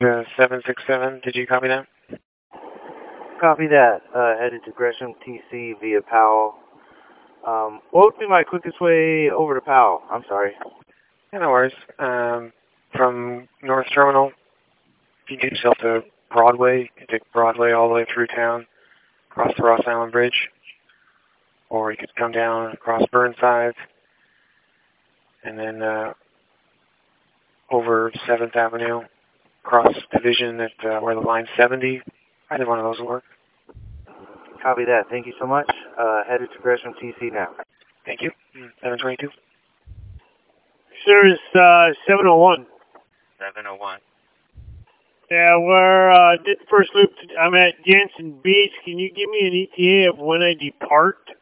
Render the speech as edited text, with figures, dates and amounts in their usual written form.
767, did you copy that? Copy that. Headed to Gresham, TC via Powell. What would be my quickest way over to Powell? I'm sorry. Yeah, no worries. From North Terminal, if you get yourself to Broadway, you take Broadway all the way through town, across the Ross Island Bridge, or you could come down across Burnside, and then over 7th Avenue, across Division at where the line's 70. Either one of those will work. Copy that. Thank you so much. Headed to Gresham, TC now. Thank you. 722. Service 701. 701. Yeah, we're did the first loop. I'm at Jensen Beach. Can you give me an ETA of when I depart?